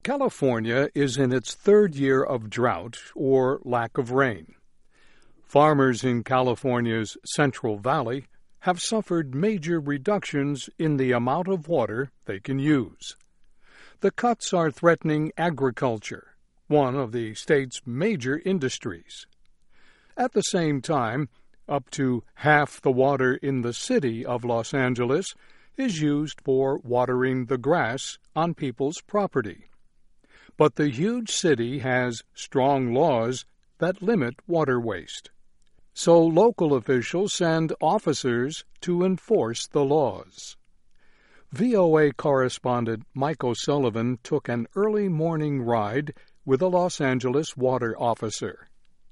California is in its third year of drought or lack of rain. Farmers in California's Central Valley have suffered major reductions in the amount of water they can use. The cuts are threatening agriculture, one of the state's major industries. At the same time, up to half the water in the city of Los Angeles is used for watering the grass on people's property. But the huge city has strong laws that limit water waste. So local officials send officers to enforce the laws. VOA correspondent Mike O'Sullivan took an early morning ride with a Los Angeles water officer.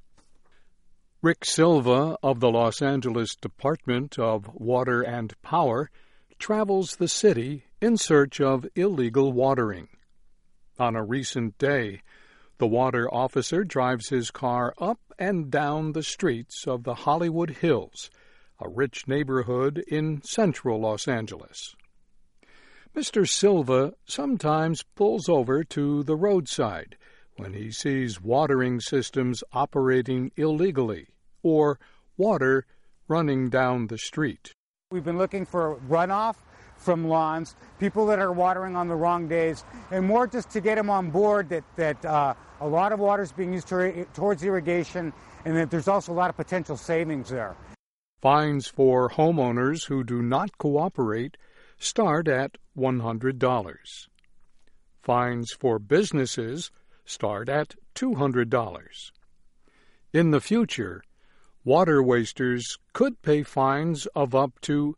Rick Silva of the Los Angeles Department of Water and Power travels the city in search of illegal watering. On a recent day, the water officer drives his car up and down the streets of the Hollywood Hills, a rich neighborhood in central Los Angeles. Mr. Silva sometimes pulls over to the roadside when he sees watering systems operating illegally or water running down the street. We've been looking for runoff from lawns, people that are watering on the wrong days, and more just to get them on board that a lot of water is being used towards irrigation and that there's also a lot of potential savings there. Fines for homeowners who do not cooperate start at $100. Fines for businesses start at $200. In the future, water wasters could pay fines of up to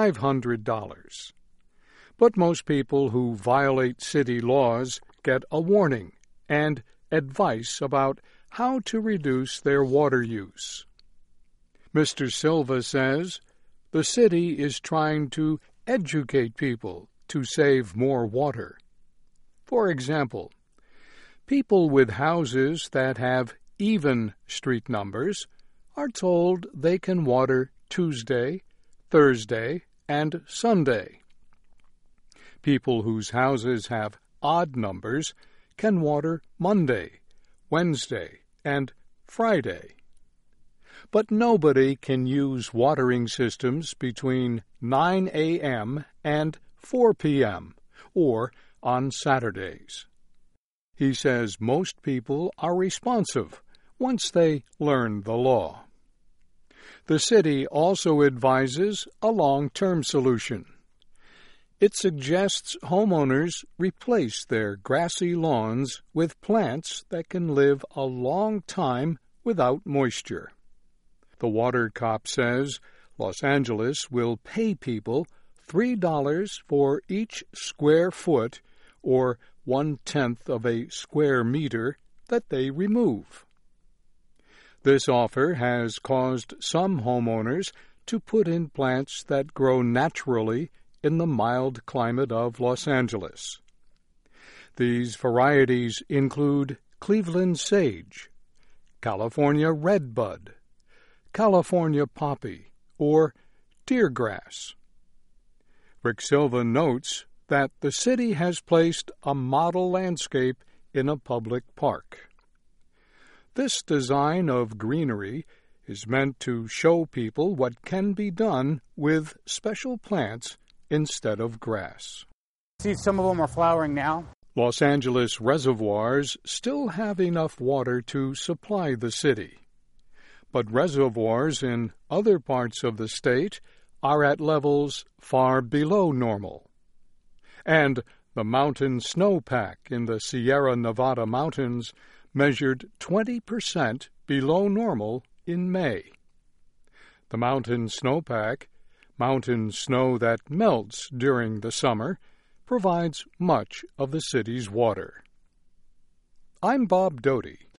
$500. But most people who violate city laws get a warning and advice about how to reduce their water use. Mr. Silva says the city is trying to educate people to save more water. For example, people with houses that have even street numbers are told they can water Tuesday, Thursday, and Sunday. People whose houses have odd numbers can water Monday, Wednesday, and Friday. But nobody can use watering systems between 9 a.m. and 4 p.m. or on Saturdays. He says most people are responsive once they learn the law. The city also advises a long-term solution. It suggests homeowners replace their grassy lawns with plants that can live a long time without moisture. The water cop says Los Angeles will pay people $3 for each square foot or 1/10 of a square meter that they remove. This offer has caused some homeowners to put in plants that grow naturally in the mild climate of Los Angeles. These varieties include Cleveland sage, California redbud, California poppy, or deergrass. Rick Silva notes that the city has placed a model landscape in a public park. This design of greenery is meant to show people what can be done with special plants instead of grass. See, some of them are flowering now. Los Angeles reservoirs still have enough water to supply the city. But reservoirs in other parts of the state are at levels far below normal. And the mountain snowpack in the Sierra Nevada mountains measured 20% below normal in May. The mountain snowpack, mountain snow that melts during the summer, provides much of the city's water. I'm Bob Doty.